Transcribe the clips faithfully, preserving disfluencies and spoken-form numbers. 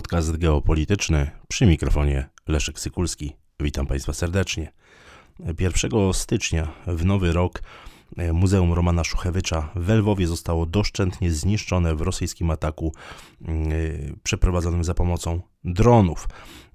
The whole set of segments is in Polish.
Podcast geopolityczny, przy mikrofonie Leszek Sykulski. Witam Państwa serdecznie. pierwszego stycznia w nowy rok Muzeum Romana Szuchewycza w Lwowie zostało doszczętnie zniszczone w rosyjskim ataku przeprowadzonym za pomocą dronów.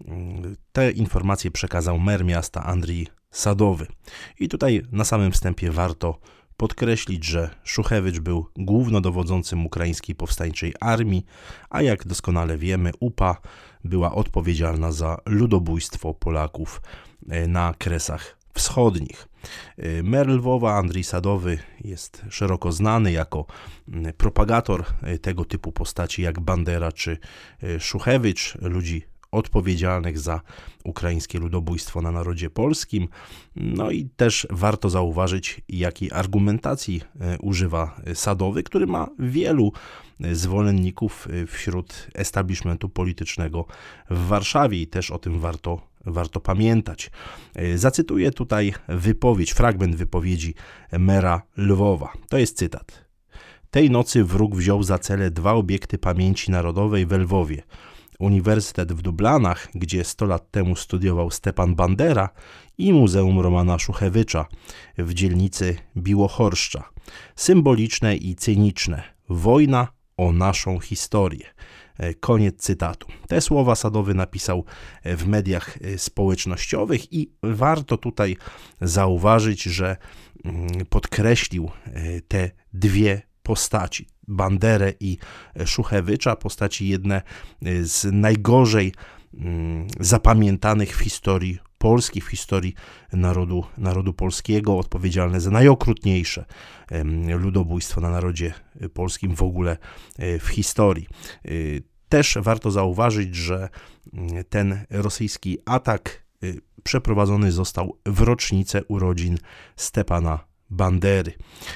Te informacje przekazał mer miasta Andrii Sadowy. I tutaj na samym wstępie warto podkreślić, że Szuchewycz był głównodowodzącym ukraińskiej powstańczej armii, a jak doskonale wiemy, U P A była odpowiedzialna za ludobójstwo Polaków na Kresach Wschodnich. Mer Lwowa Andrii Sadowy jest szeroko znany jako propagator tego typu postaci jak Bandera czy Szuchewycz, ludzi odpowiedzialnych za ukraińskie ludobójstwo na narodzie polskim. No i też warto zauważyć, jakiej argumentacji używa Sadowy, który ma wielu zwolenników wśród establishmentu politycznego w Warszawie i też o tym warto, warto pamiętać. Zacytuję tutaj wypowiedź, fragment wypowiedzi mera Lwowa. To jest cytat. Tej nocy wróg wziął za cele dwa obiekty pamięci narodowej w Lwowie. Uniwersytet w Dublanach, gdzie sto lat temu studiował Stepan Bandera, i Muzeum Romana Szuchewycza w dzielnicy Biłochorszcza. Symboliczne i cyniczne. Wojna o naszą historię. Koniec cytatu. Te słowa Sadowy napisał w mediach społecznościowych i warto tutaj zauważyć, że podkreślił te dwie postaci, Banderę i Szuchewycza, postaci jedne z najgorzej zapamiętanych w historii Polski, w historii narodu, narodu polskiego, odpowiedzialne za najokrutniejsze ludobójstwo na narodzie polskim w ogóle w historii. Też warto zauważyć, że ten rosyjski atak przeprowadzony został w rocznicę urodzin Stepana Bandery.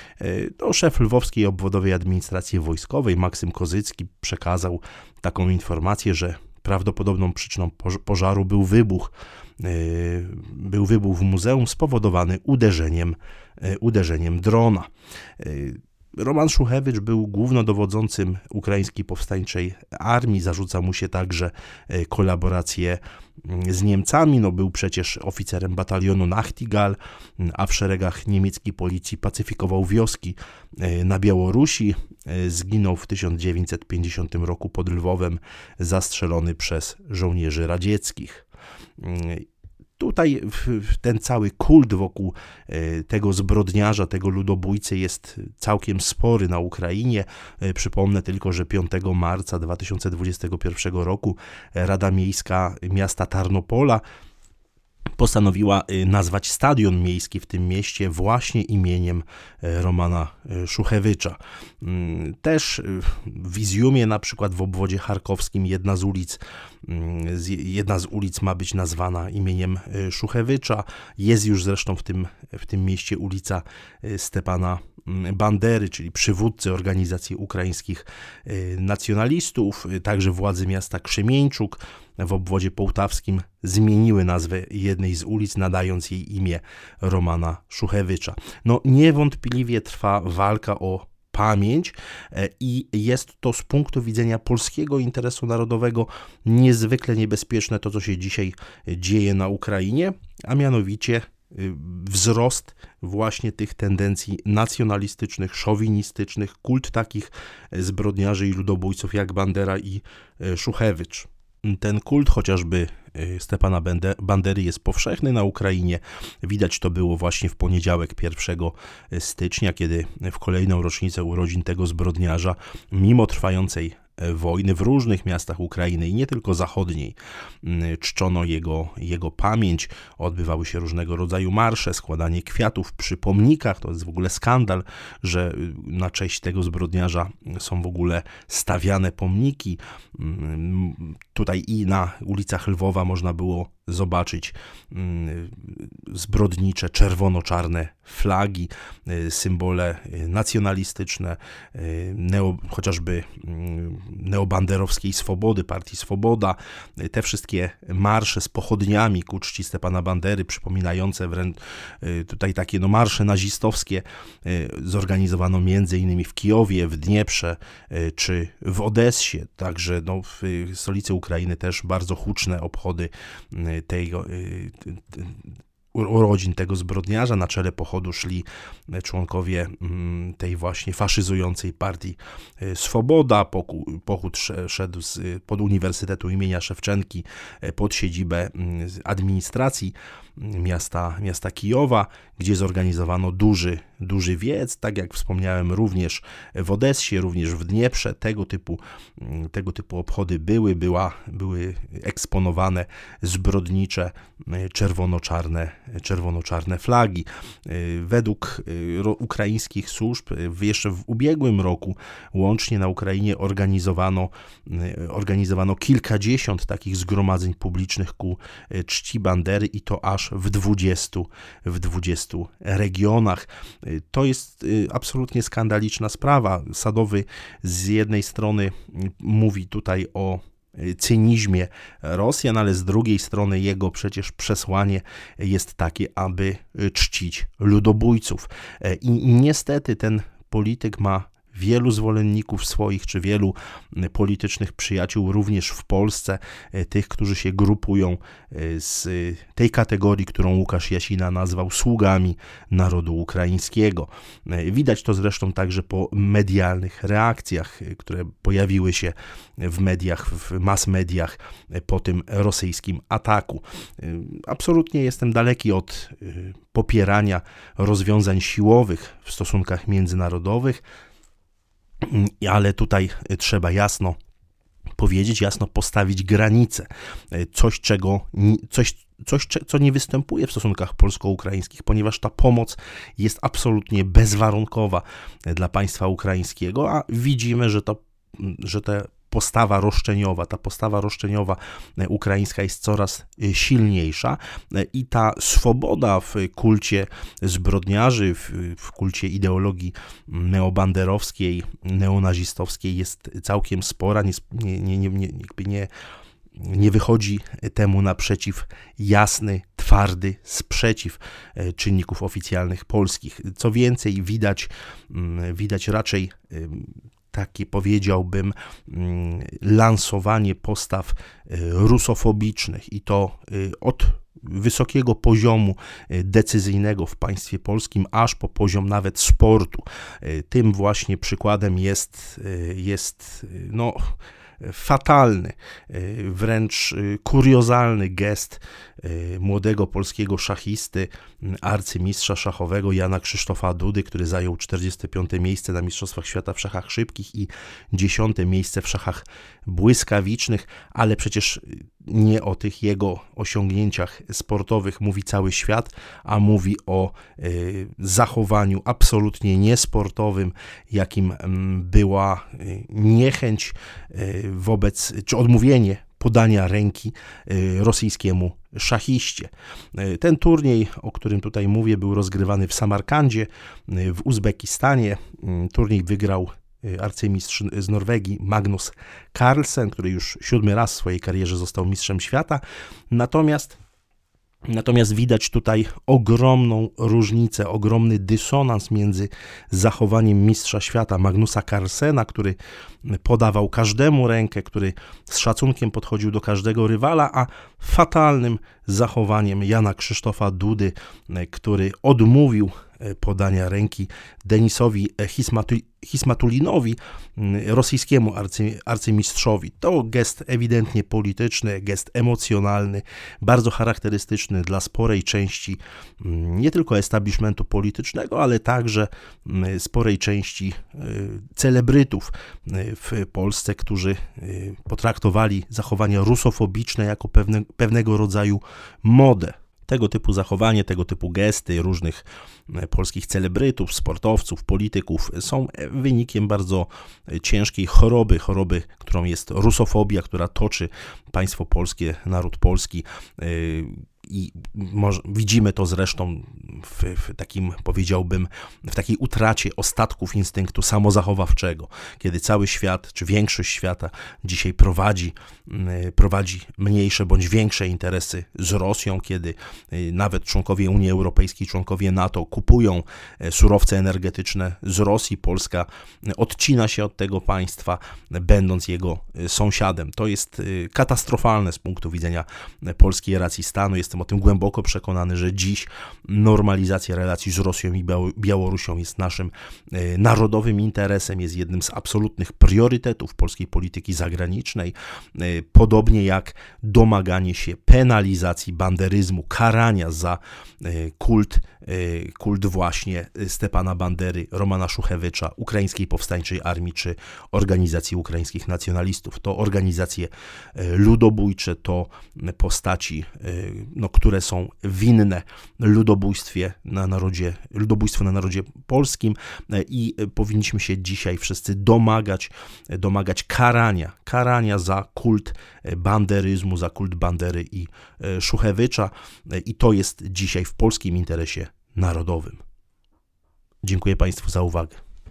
To szef Lwowskiej Obwodowej Administracji Wojskowej Maksym Kozycki przekazał taką informację, że prawdopodobną przyczyną pożaru był wybuch, był wybuch w muzeum spowodowany uderzeniem, uderzeniem drona. Roman Szuchewycz był głównodowodzącym ukraińskiej powstańczej armii. Zarzuca mu się także kolaborację z Niemcami. No, był przecież oficerem batalionu Nachtigal, a w szeregach niemieckiej policji pacyfikował wioski na Białorusi. Zginął w tysiąc dziewięćset pięćdziesiątym roku pod Lwowem, zastrzelony przez żołnierzy radzieckich. Tutaj ten cały kult wokół tego zbrodniarza, tego ludobójcy jest całkiem spory na Ukrainie. Przypomnę tylko, że piątego marca dwa tysiące dwudziestego pierwszego roku Rada Miejska miasta Tarnopola postanowiła nazwać stadion miejski w tym mieście właśnie imieniem Romana Szuchewycza. Też w Izjumie, na przykład w obwodzie charkowskim, jedna z ulic, jedna z ulic ma być nazwana imieniem Szuchewycza. Jest już zresztą w tym, w tym mieście ulica Stepana Bandery, czyli przywódcy organizacji ukraińskich nacjonalistów. Także władze miasta Krzemieńczuk w obwodzie połtawskim zmieniły nazwę jednej z ulic, nadając jej imię Romana Szuchewycza. No, niewątpliwie trwa walka o pamięć i jest to z punktu widzenia polskiego interesu narodowego niezwykle niebezpieczne to, co się dzisiaj dzieje na Ukrainie, a mianowicie wzrost właśnie tych tendencji nacjonalistycznych, szowinistycznych, kult takich zbrodniarzy i ludobójców jak Bandera i Szuchewycz. Ten kult chociażby Stepana Bandery jest powszechny na Ukrainie. Widać to było właśnie w poniedziałek pierwszego stycznia, kiedy w kolejną rocznicę urodzin tego zbrodniarza, mimo trwającej wojny w różnych miastach Ukrainy i nie tylko zachodniej, czczono jego, jego pamięć, odbywały się różnego rodzaju marsze, składanie kwiatów przy pomnikach. To jest w ogóle skandal, że na cześć tego zbrodniarza są w ogóle stawiane pomniki. Tutaj i na ulicach Lwowa można było zobaczyć zbrodnicze, czerwono-czarne flagi, symbole nacjonalistyczne, neo, chociażby neobanderowskiej Swobody, partii Swoboda. Te wszystkie marsze z pochodniami ku czci Stepana Bandery, przypominające wręcz tutaj takie no marsze nazistowskie, zorganizowano między innymi w Kijowie, w Dnieprze czy w Odessie, także no w stolicy Ukrainy Ukrainy też bardzo huczne obchody tej urodzin tego zbrodniarza. Na czele pochodu szli członkowie tej właśnie faszyzującej partii Swoboda. Pochód szedł z, pod Uniwersytetu imienia Szewczenki pod siedzibę administracji miasta, miasta Kijowa, gdzie zorganizowano duży, duży wiec, tak jak wspomniałem, również w Odessie, również w Dnieprze. Tego typu, tego typu obchody były, była, były eksponowane zbrodnicze czerwono-czarne, czerwono-czarne flagi. Według ukraińskich służb jeszcze w ubiegłym roku łącznie na Ukrainie organizowano, organizowano kilkadziesiąt takich zgromadzeń publicznych ku czci Bandery i to aż w dwudziestu, w dwudziestu regionach. To jest absolutnie skandaliczna sprawa. Sadowy z jednej strony mówi tutaj o cynizmie Rosjan, ale z drugiej strony jego przecież przesłanie jest takie, aby czcić ludobójców. I niestety ten polityk ma wielu zwolenników swoich, czy wielu politycznych przyjaciół również w Polsce, tych, którzy się grupują z tej kategorii, którą Łukasz Jasina nazwał sługami narodu ukraińskiego. Widać to zresztą także po medialnych reakcjach, które pojawiły się w mediach, w mass mediach po tym rosyjskim ataku. Absolutnie jestem daleki od popierania rozwiązań siłowych w stosunkach międzynarodowych, ale tutaj trzeba jasno powiedzieć, jasno postawić granice. Coś, czego, coś, coś, co nie występuje w stosunkach polsko-ukraińskich, ponieważ ta pomoc jest absolutnie bezwarunkowa dla państwa ukraińskiego, a widzimy, że to, że te postawa roszczeniowa, ta postawa roszczeniowa ukraińska jest coraz silniejsza i ta swoboda w kulcie zbrodniarzy, w, w kulcie ideologii neobanderowskiej, neonazistowskiej jest całkiem spora, nie, nie, nie, nie, jakby nie, nie wychodzi temu naprzeciw jasny, twardy sprzeciw czynników oficjalnych polskich. Co więcej, widać, widać raczej takie, powiedziałbym, lansowanie postaw rusofobicznych i to od wysokiego poziomu decyzyjnego w państwie polskim, aż po poziom nawet sportu. Tym właśnie przykładem jest, jest no, fatalny, wręcz kuriozalny gest młodego polskiego szachisty, arcymistrza szachowego Jana Krzysztofa Dudy, który zajął czterdzieste piąte miejsce na Mistrzostwach Świata w szachach szybkich i dziesiąte miejsce w szachach błyskawicznych, ale przecież nie o tych jego osiągnięciach sportowych mówi cały świat, a mówi o y, zachowaniu absolutnie niesportowym, jakim y, była y, niechęć y, wobec, czy odmówienie podania ręki y, rosyjskiemu szachiście. Y, ten turniej, o którym tutaj mówię, był rozgrywany w Samarkandzie, y, w Uzbekistanie. Y, turniej wygrał arcymistrz z Norwegii Magnus Carlsen, który już siódmy raz w swojej karierze został mistrzem świata. Natomiast, natomiast widać tutaj ogromną różnicę, ogromny dysonans między zachowaniem mistrza świata Magnusa Carlsena, który podawał każdemu rękę, który z szacunkiem podchodził do każdego rywala, a fatalnym zachowaniem Jana Krzysztofa Dudy, który odmówił podania ręki Denisowi Hismatulinowi, rosyjskiemu arcy, arcymistrzowi. To gest ewidentnie polityczny, gest emocjonalny, bardzo charakterystyczny dla sporej części nie tylko establishmentu politycznego, ale także sporej części celebrytów w Polsce, którzy potraktowali zachowania rusofobiczne jako pewne, pewnego rodzaju modę. Tego typu zachowanie, tego typu gesty różnych polskich celebrytów, sportowców, polityków są wynikiem bardzo ciężkiej choroby, choroby, którą jest rusofobia, która toczy państwo polskie, naród polski. i może, widzimy to zresztą w, w takim, powiedziałbym, w takiej utracie ostatków instynktu samozachowawczego, kiedy cały świat, czy większość świata dzisiaj prowadzi, prowadzi mniejsze bądź większe interesy z Rosją, kiedy nawet członkowie Unii Europejskiej, członkowie NATO kupują surowce energetyczne z Rosji. Polska odcina się od tego państwa, będąc jego sąsiadem. To jest katastrofalne z punktu widzenia polskiej racji stanu. Jestem o tym głęboko przekonany, że dziś normalizacja relacji z Rosją i Białorusią jest naszym narodowym interesem, jest jednym z absolutnych priorytetów polskiej polityki zagranicznej, podobnie jak domaganie się penalizacji banderyzmu, karania za kult, kult właśnie Stepana Bandery, Romana Szuchewycza, Ukraińskiej Powstańczej Armii czy Organizacji Ukraińskich Nacjonalistów. To organizacje ludobójcze, to postaci, no, które są winne ludobójstwie na narodzie, ludobójstwu na narodzie polskim i powinniśmy się dzisiaj wszyscy domagać, domagać karania, karania za kult banderyzmu, za kult Bandery i Szuchewycza i to jest dzisiaj w polskim interesie narodowym. Dziękuję Państwu za uwagę.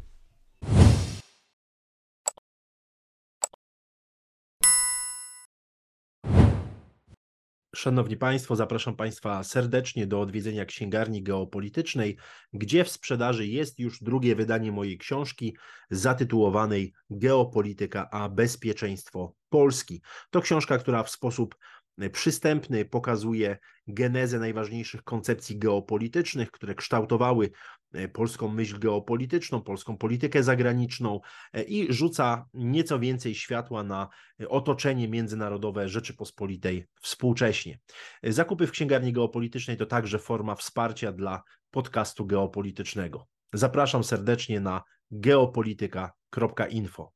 Szanowni Państwo, zapraszam Państwa serdecznie do odwiedzenia Księgarni Geopolitycznej, gdzie w sprzedaży jest już drugie wydanie mojej książki zatytułowanej Geopolityka a bezpieczeństwo Polski. To książka, która w sposób przystępny pokazuje genezę najważniejszych koncepcji geopolitycznych, które kształtowały polską myśl geopolityczną, polską politykę zagraniczną i rzuca nieco więcej światła na otoczenie międzynarodowe Rzeczypospolitej współcześnie. Zakupy w Księgarni Geopolitycznej to także forma wsparcia dla podcastu geopolitycznego. Zapraszam serdecznie na geopolityka kropka info.